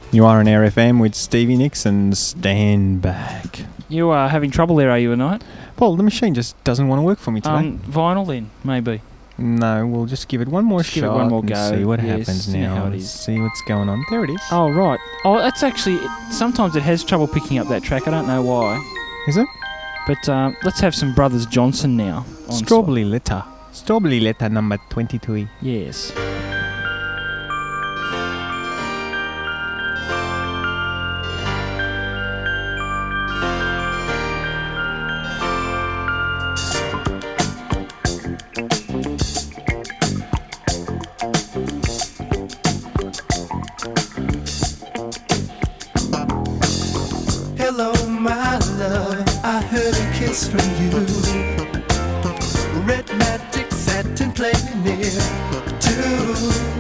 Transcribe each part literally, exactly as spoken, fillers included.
You are on Air F M with Stevie Nicks and Stand Back. You are having trouble there, are you, tonight? Paul, the machine just doesn't want to work for me today. Um, vinyl then, maybe. No, we'll just give it one more Just shot give it one more and go. see what Yes, happens see now. how it Let's is. see what's going on. There it is. Oh, right. Oh, that's actually... Sometimes it has trouble picking up that track. I don't know why. Is it? But um, let's have some Brothers Johnson now. on Strawberry Letter. Strawberry Letter number twenty-two. Yes. Hello, my love. I heard a kiss from you. Red magic satin playing near too.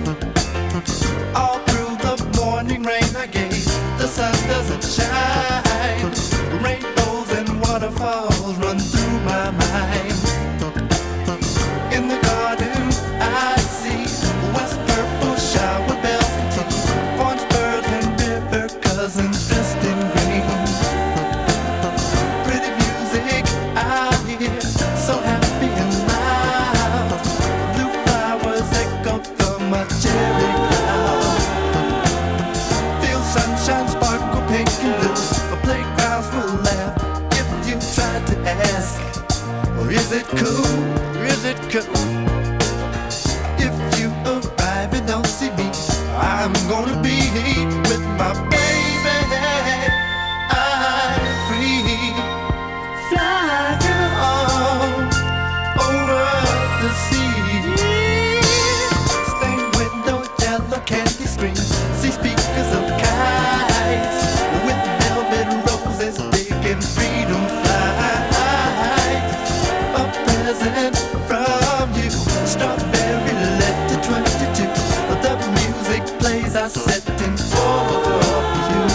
All through the morning rain I gave. The sun doesn't shine. Rainbows and waterfalls run through my mind. In the garden I see west purple shower bells and tea. Orange birds and river cousins dressed in green. Pretty music I hear, so happy and loud. Blue flowers echo from a cherry cloud. Feel sunshine sparkle pink and blue. A playgrounds will laugh if you try to ask, or is it cool? Or is it cool? If you arrive and don't see me, I'm gonna be with my baby. I'm free. Fly girl over the sea. Stained window, yellow candy screen. See speakers of kites with velvet roses big and freedom flies. A present from you. Strawberry letter twenty-two. The music plays I set in for you.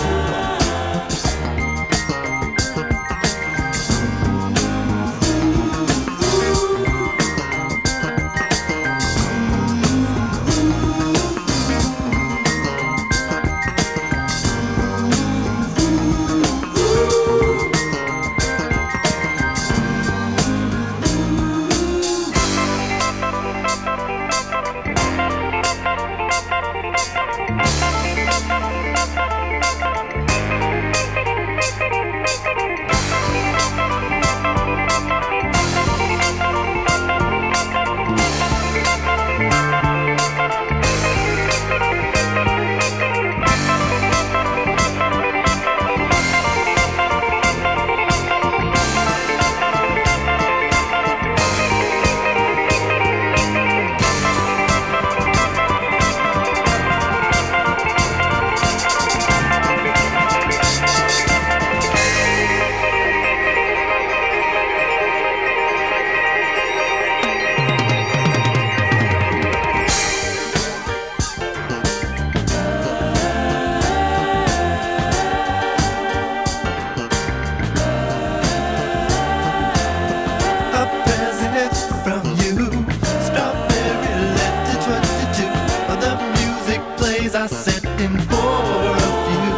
A present from you. Strawberry letter twenty-two. The music plays I set in for you.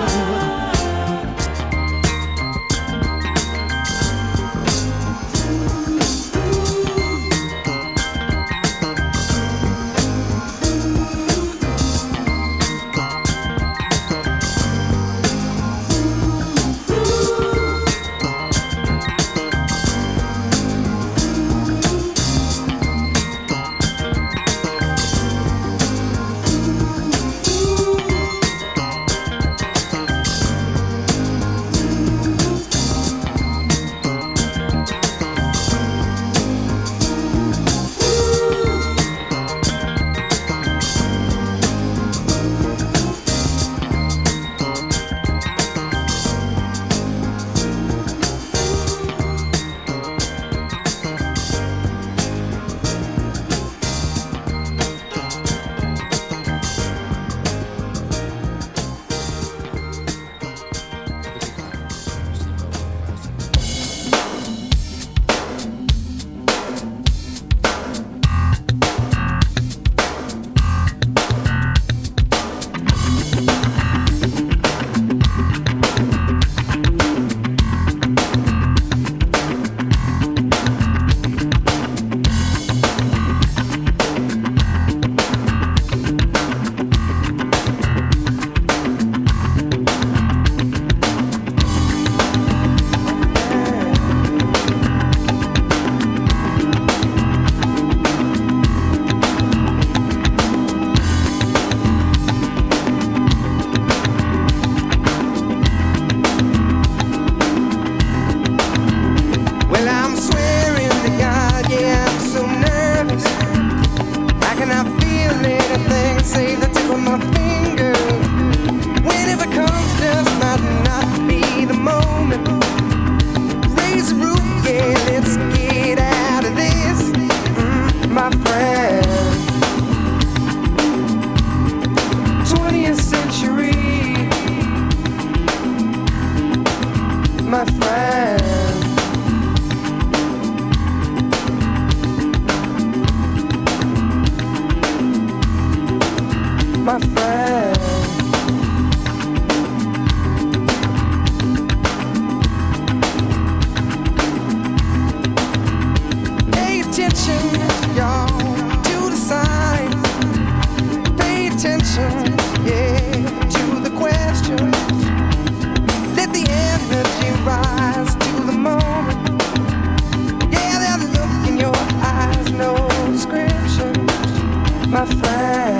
attention, y'all, to the signs. Pay attention, yeah, to the questions. Let the energy rise to the moment. Yeah, that look in your eyes, no description, my friend.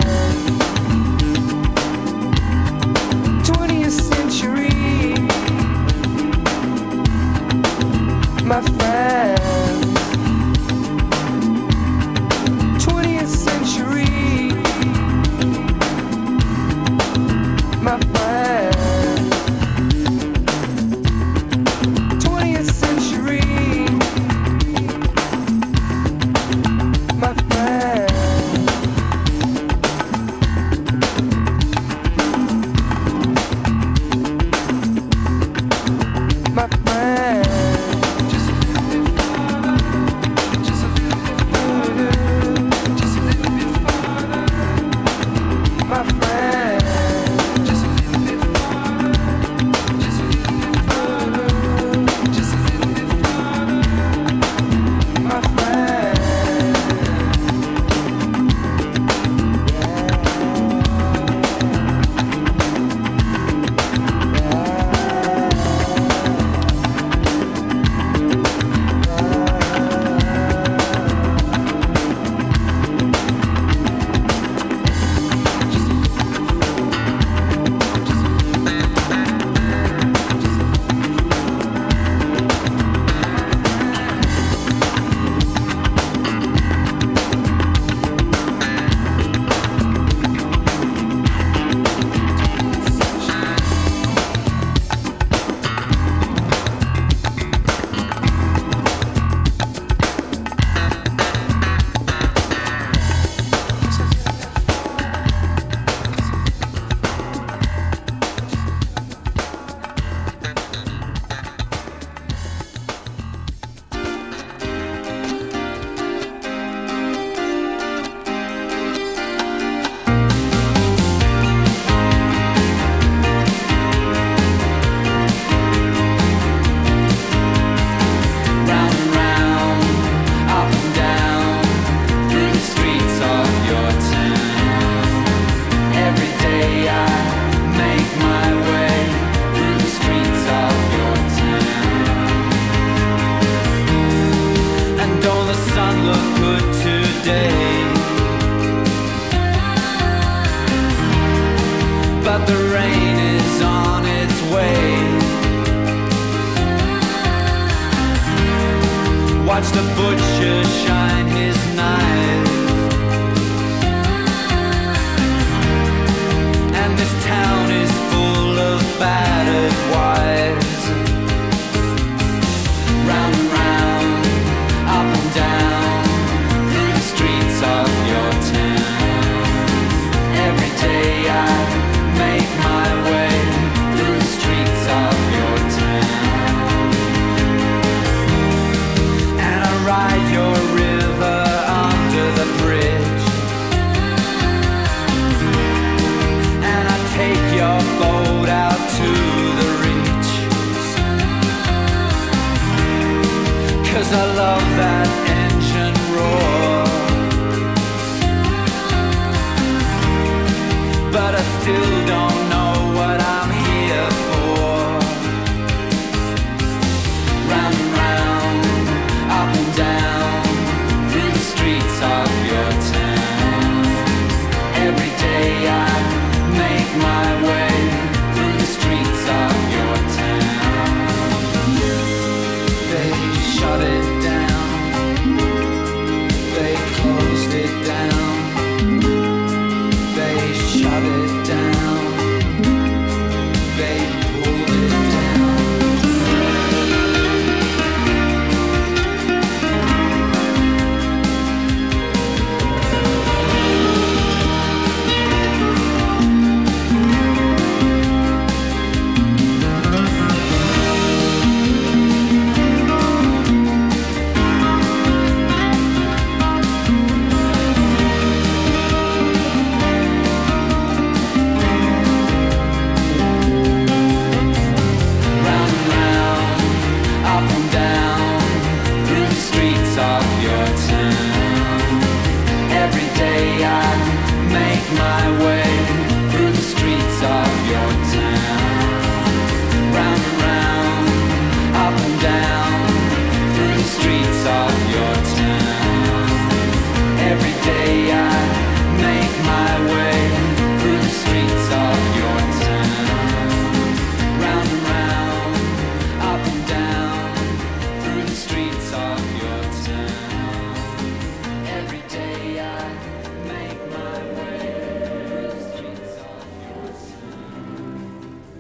twentieth century, my friend. twentieth century, my friend. twentieth century, my friend. My friend. Just a little bit farther. Just a little bit farther. Just a little bit farther. My friend. Just a little bit farther. Just a little bit farther. Just a little bit farther. My friend. But the rain is on its way. Watch the butcher shine his knife, and this town is full of battered wives. Round and round, up and down, through the streets Every day I make my way through the streets of your town. Round and round, up and down, through the streets of your town. Every day I make my way through the streets of your town. Round and round, up and down, through the streets of your town. Every day I make my way through the streets of your town.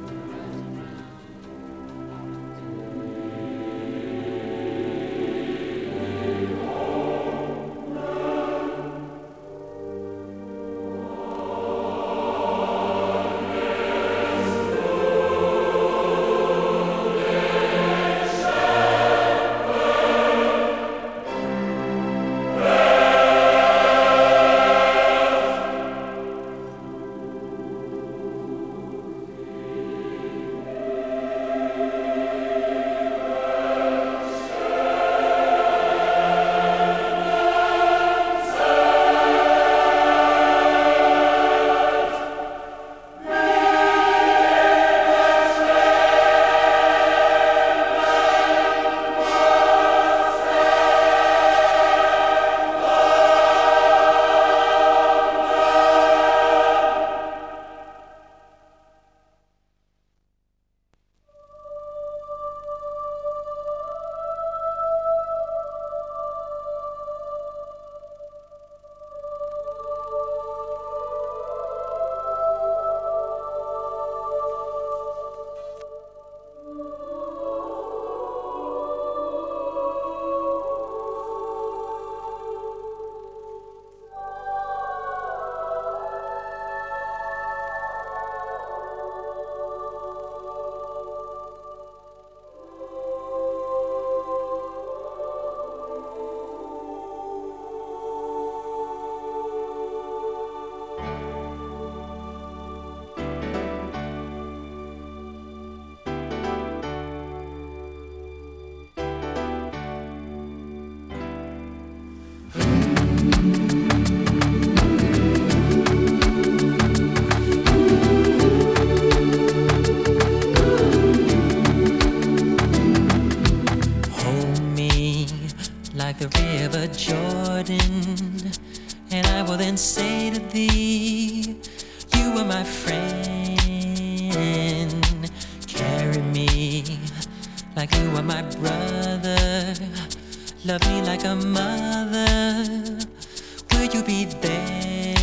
Hold me like the river Jordan, and I will then say to thee, you are my friend. Carry me like you are my brother. Love me like a mother. Will you be there?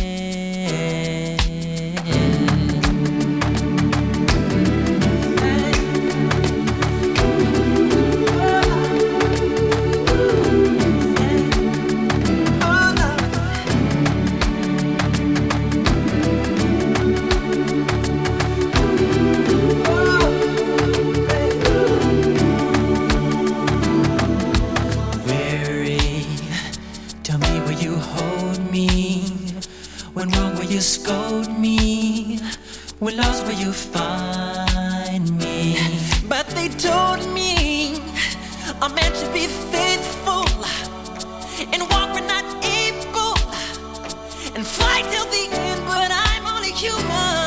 Weary, tell me, will you hold me? When wrong, will you scold me? When lost, will you find me? But they told me a man should be faithful and walk when not able and fight till the end, but I'm only human.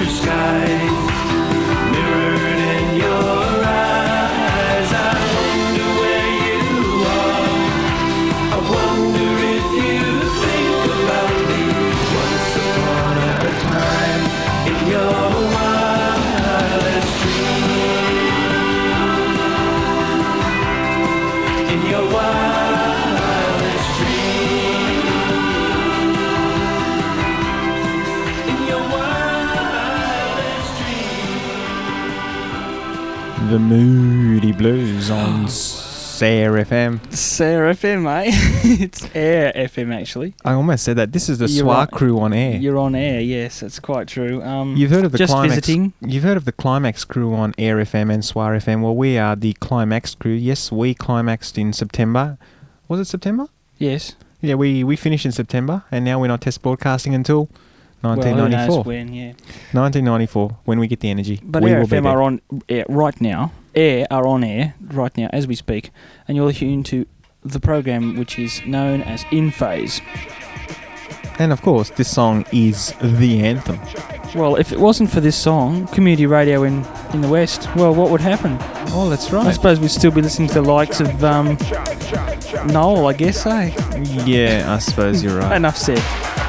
clear skies mirrored in your eyes. I wonder where you are. I wonder if you think about me. Once upon a time in your wildest dream. In your wildest dream. In your wildest dream. The Moody Blues on Sair F M. Sair F M, eh? It's Air F M, actually. I almost said that. This is the You're Swar right. crew on air. You're on air, yes, that's quite true. Um, You've heard of the just Climax. visiting. You've heard of the Climax crew on Air F M and Swar F M. Well, we are the Climax crew. Yes, we climaxed in September. Was it September? Yes. Yeah, we, we finished in September, and now we're not test broadcasting until nineteen Well, who ninety-four. knows when, yeah. nineteen ninety-four, when we get the energy. But we Air will F be M there. are on air right now. Air are on air right now as we speak, and you're listening to the program which is known as In Phase. And of course, this song is the anthem. Well, if it wasn't for this song, community radio in, in the West, well, what would happen? Oh, that's I right. suppose we'd still be listening to the likes of um, Noel, I guess, eh? Yeah, I suppose you're right. Enough said.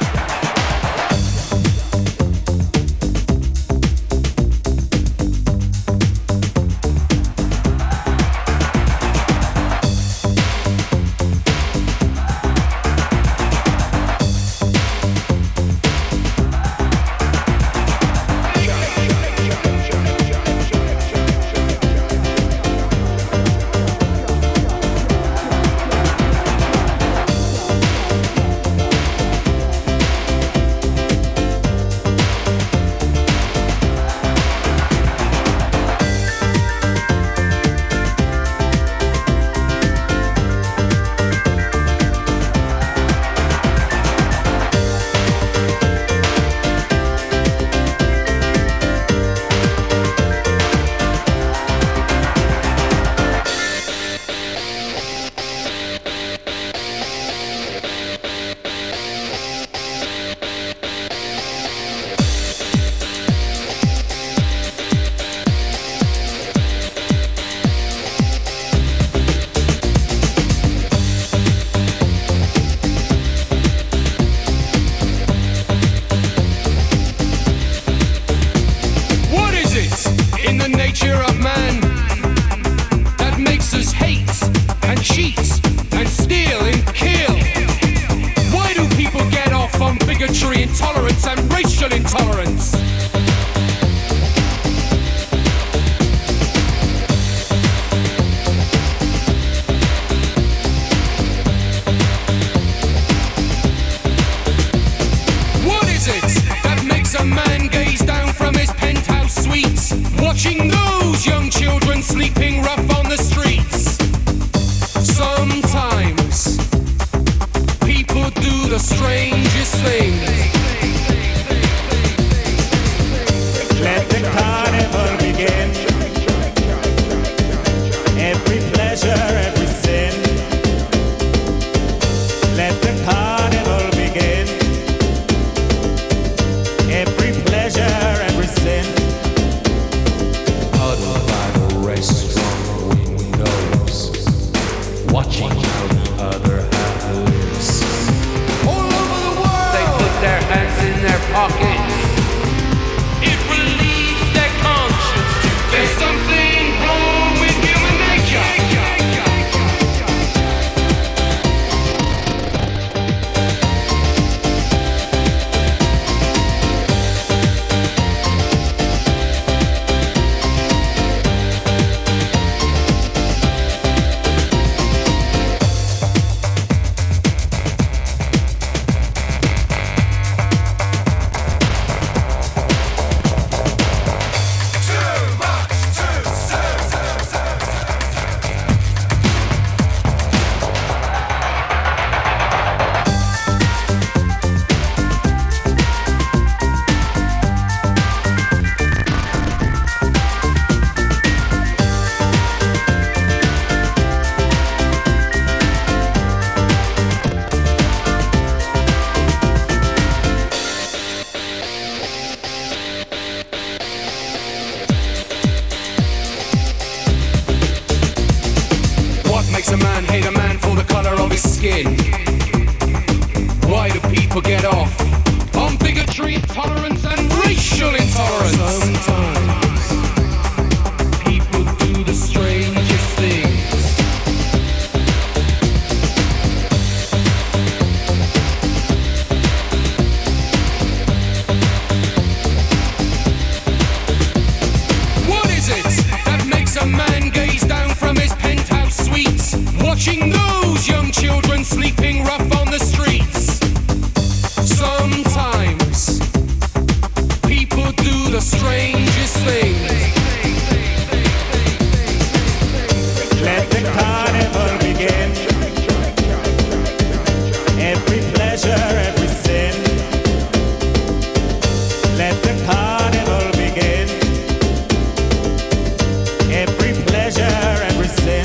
What is it in the nature of man that makes us hate and cheat and steal and kill? Why do people get off on bigotry, intolerance and racial intolerance? What is it that makes a man gaze down from his penthouse suites, watching those skin. Why do people get off on bigotry, intolerance, and racial intolerance? Sometimes people do the strangest things. What is it that makes a man gaze down from his penthouse suites, watching those young children sleeping rough on the streets? Sometimes people do the strangest things. Let the carnival begin. Every pleasure, every sin. Let the carnival begin. Every pleasure, every sin.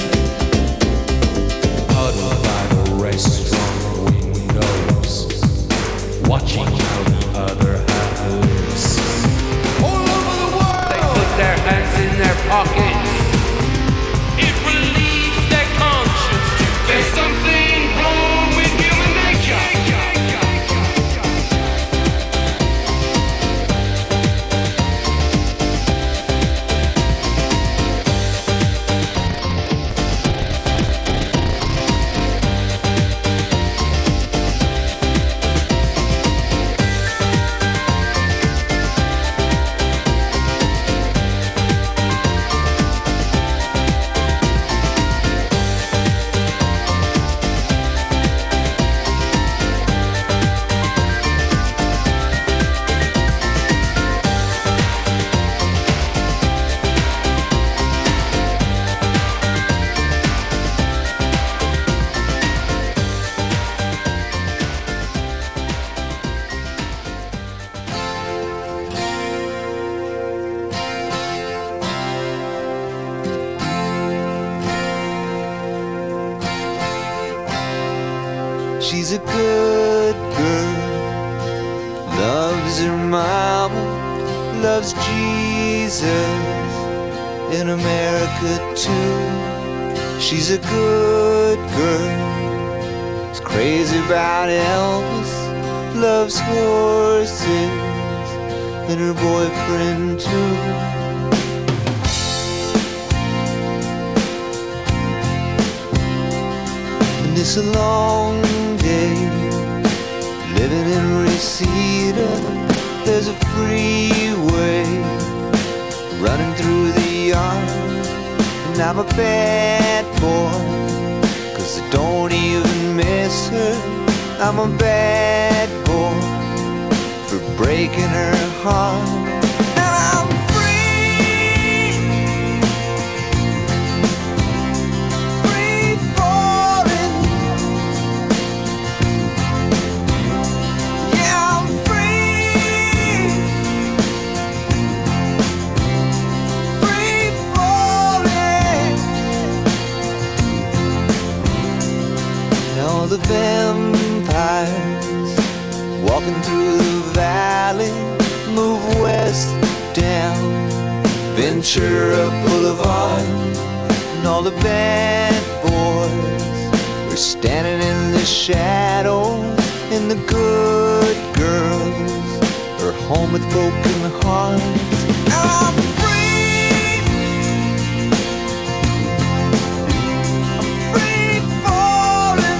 Huddled by the restaurant windows, watching how the other half lives. All over the world, they put their hands in their pockets. It relieves their conscience. There's something wrong with human nature. She's a good girl, loves her mama, loves Jesus in America too. She's a good girl, is crazy about Elvis, loves horses and her boyfriend too. And it's a long day living in Reseda. There's a freeway running through the yard, and I'm a bad boy, 'cause I don't even miss her. I'm a bad boy for breaking her heart. And I'm free, free falling. Yeah, I'm free, free falling. And all the vampires walking through the valley move west down Ventura Boulevard, and all the bad boys are standing in the shadows, and the good girls are home with broken hearts. I'm free, I'm free falling.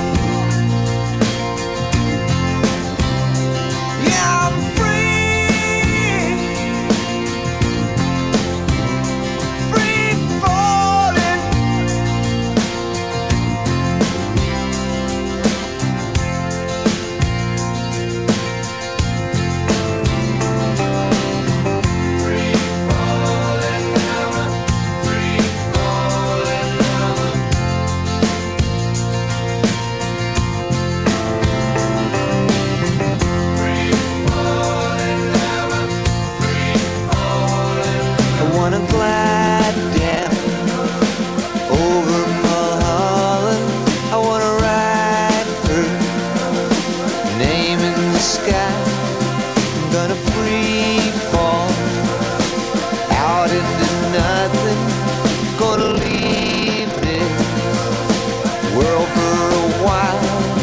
Yeah, I'm free, free falling. Free falling now, free falling now. Free falling now, free falling. I wanna glide down over Mulholland. I wanna write her name in the sky. I'm gonna free fall out into nothing. Gonna leave this world for a while.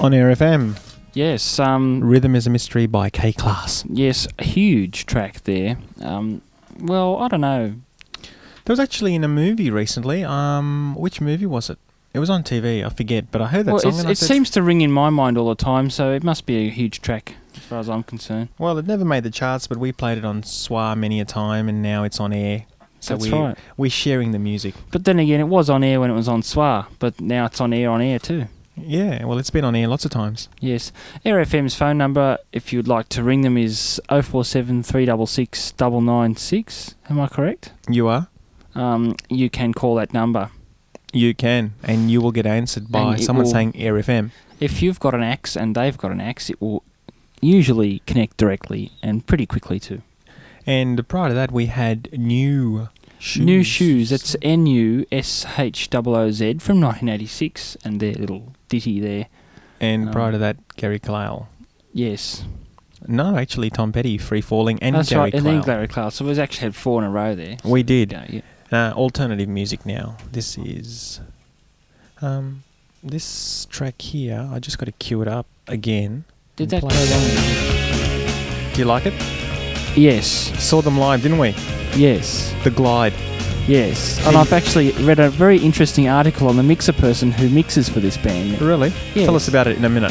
On Air F M, Yes, um, Rhythm is a Mystery by K-Class. yes, a huge track there. Um, well, I don't know. There was actually in a movie recently. Um, which movie was it? It was on T V. I forget, but I heard that Well, song. it's, and I it said, seems to ring in my mind all the time, so it must be a huge track as far as I'm concerned. Well, it never made the charts, but we played it on S W A many a time, and now it's on air. So That's we, right. we're sharing the music. But then again, it was on air when it was on S W A, but now it's on air on air too. Yeah, well, it's been on air lots of times. Yes. Air F M's phone number, if you'd like to ring them, is oh four seven, three six six, nine nine six. Am I correct? You are? Um, you can call that number. You can, and you will get answered by And it someone will- saying Air F M. If you've got an axe and they've got an axe, it will usually connect directly and pretty quickly too. And prior to that, we had New Shoes. New Shoes, it's N U S H O O Z from nineteen eighty-six, and their little ditty there. And um, prior to that, Gary Clow. Yes. No, actually, Tom Petty, Free Falling, and That's Gary right, and Clow. then Gary Clow. So we've actually had four in a row there. We did. Yeah, yeah. Uh, alternative music now. This is... Um, this track here, I just got to cue it up again. Did and that play go it. long? Do you like it? Yes. Saw them live, didn't we? Yes. The Glide. Yes. And I've actually read a very interesting article on the mixer person who mixes for this band. Really? Yes. Tell us about it in a minute.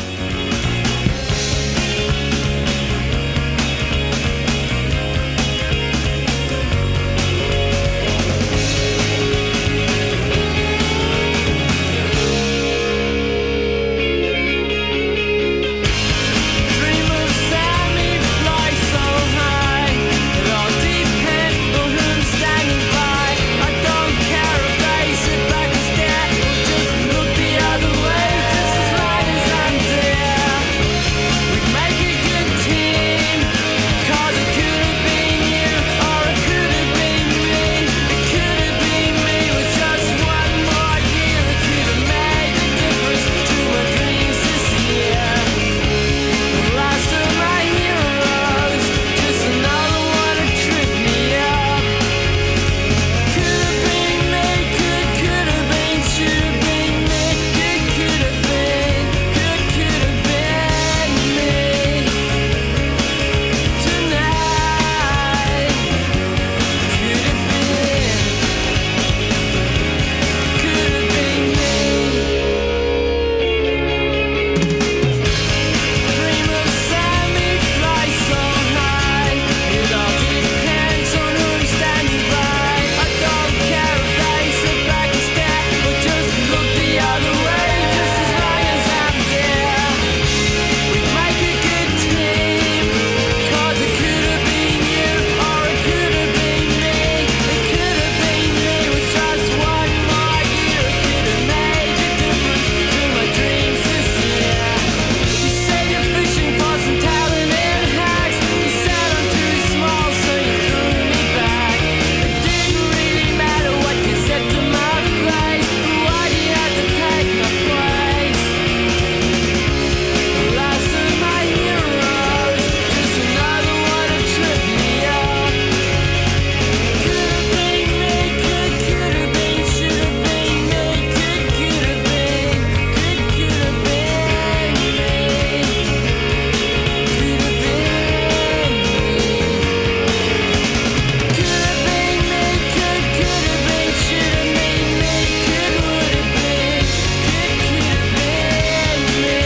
Dream of Sammy, fly so high. It all depends on who's standing by. I don't care if they sit back and stare or just look the other way, just as long as I'm there. We'd make a good team, 'cause it could have been you or it could have been me. It could have been me with just one more year. It could have made a difference to my dreams this year. Last of my heroes, just another one to trip me up. Could have been me, could, could have been, should have been me. Could, could have been, could, could have been me. Tonight, could have been, could have been me. Dream of Sammy, fly so high. It all depends on who's standing by. I don't care if they sit back and stare or just look the other way, just as long as I'm there. We'd make a good team, 'cause it could have been you or it could have been me. It could have been me with just one more year. It could have made a difference to my dreams this year. You said you're fishing for some talented hacks. You said I'm too small, so you threw me back. It didn't really matter what you said to my face. Why do you have to take my place? Last of my heroes, just another one to trip me up. Could have been me, could, could have been, should have been me. Could, could have been, could, could have been me. Could have been me. Could have been me, could, could have been, should have been me. Could, would have been, could, could have been me.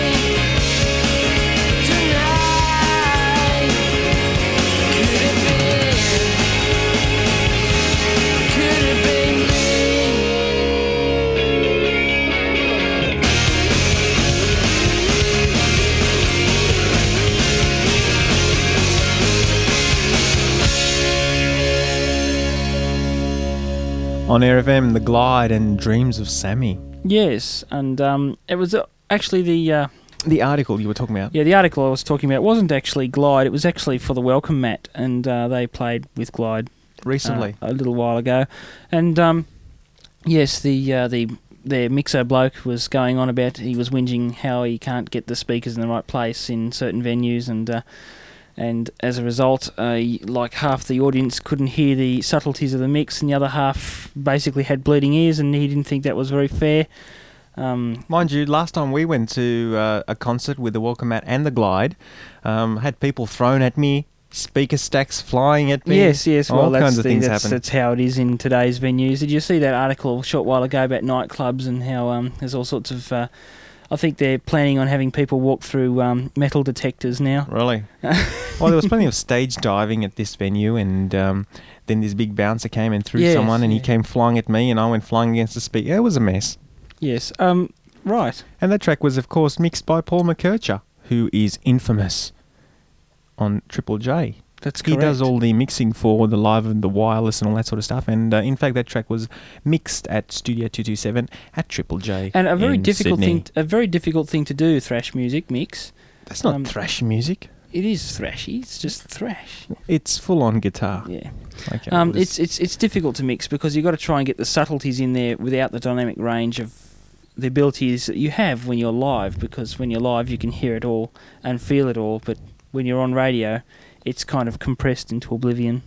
Tonight, could have been, could have been me. On Air F M, The Glide and Dreams of Sammy. Yes, and um, it was uh, actually the uh, The article you were talking about. yeah the article I was talking about wasn't actually Glide. It was actually for the Welcome Mat, and uh, they played with Glide Recently. uh, a little while ago. And um, yes, the uh, the their mixer bloke was going on about he was whinging how he can't get the speakers in the right place in certain venues, and uh, and as a result, uh, y- like half the audience couldn't hear the subtleties of the mix, and the other half basically had bleeding ears, and he didn't think that was very fair. Um, Mind you, last time we went to uh, a concert with the Welcome Mat and the Glide, um, had people thrown at me, speaker stacks flying at me. yes, yes. all Well, that's, kinds of the, things that's, happen. that's how it is in today's venues. Did you see that article a short while ago about nightclubs and how um, there's all sorts of... Uh, I think they're planning on having people walk through um, metal detectors now. Really? Well, there was plenty of stage diving at this venue, and um, then this big bouncer came and threw Yes, someone, and he yeah. came flying at me, and I went flying against the speaker. It was a mess. Yes. Um, right. And that track was, of course, mixed by Paul McKercher, who is infamous on Triple J. That's He correct. does all the mixing for the live and the wireless and all that sort of stuff. And uh, in fact, that track was mixed at Studio two twenty-seven at Triple J. And a very in difficult Sydney. thing, a very difficult thing to do. Thrash music mix. That's not um, thrash music. It is thrashy. It's just thrash. It's full on guitar. Yeah. Okay, Um, well, it's it's it's difficult to mix because you've got to try and get the subtleties in there without the dynamic range of the abilities that you have when you're live. Because when you're live, you can hear it all and feel it all. But when you're on radio, it's kind of compressed into oblivion.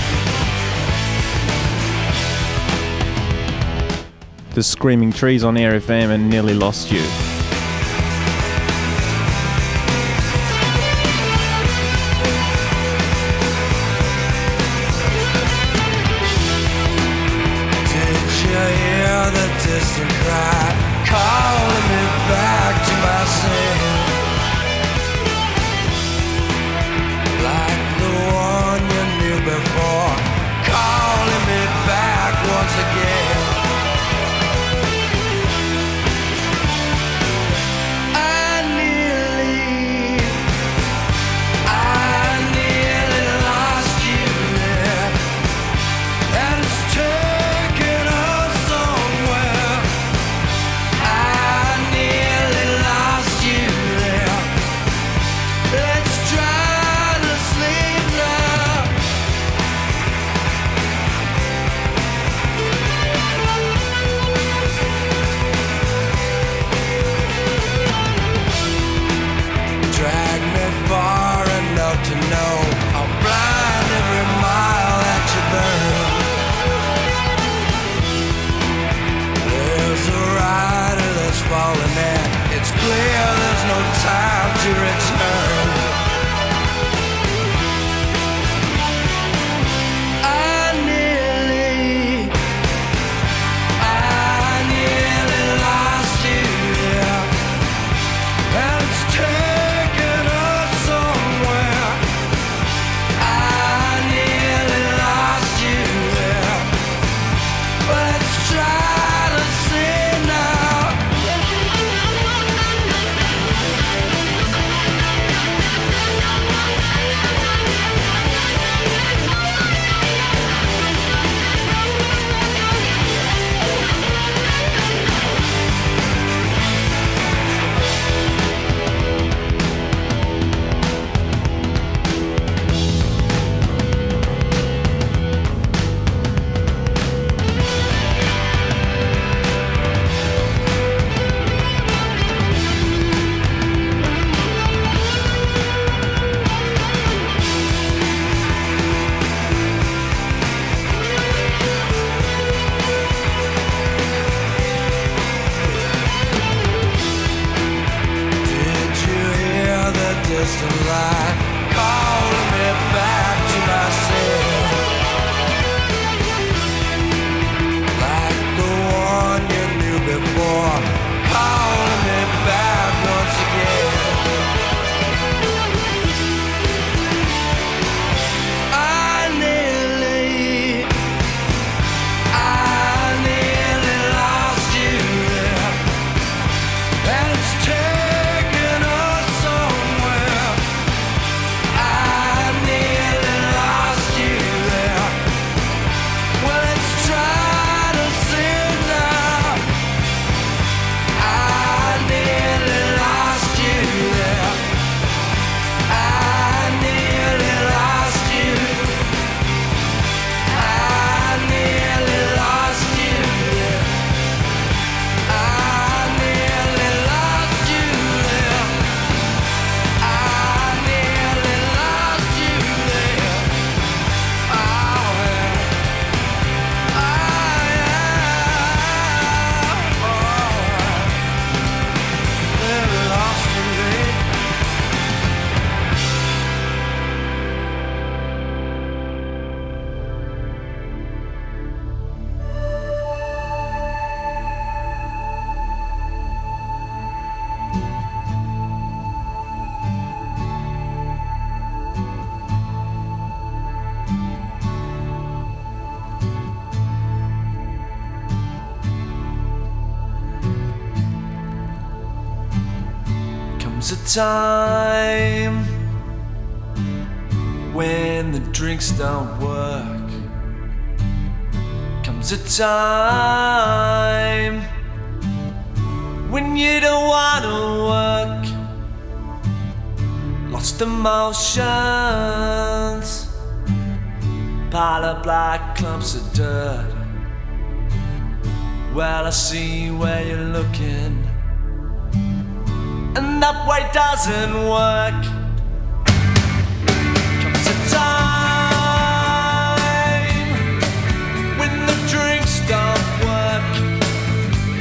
the Screaming Trees on Air F M and Nearly Lost You. Distant cry calling me back to myself, like the one you knew before, calling me back once again. I nearly, I nearly lost you there, and it's taken us somewhere. I nearly lost you there. Let's try to sleep now. Drag me far enough to know I'll blind every mile that you burn. There's a rider that's falling in. It's clear there's no time to return. I nearly, I nearly lost you there, and it's taken us somewhere. I nearly lost you there. Let's try to see now. Did you hear the distant line calling me back to myself, like the one you knew before, calling me back once again. I nearly, I nearly lost you there, and it's taken us somewhere. time when the drinks don't work. Comes a time when you don't wanna work. Lost emotions pile up like clumps of dirt. Well, I see where you're looking, and that way doesn't work. Comes a time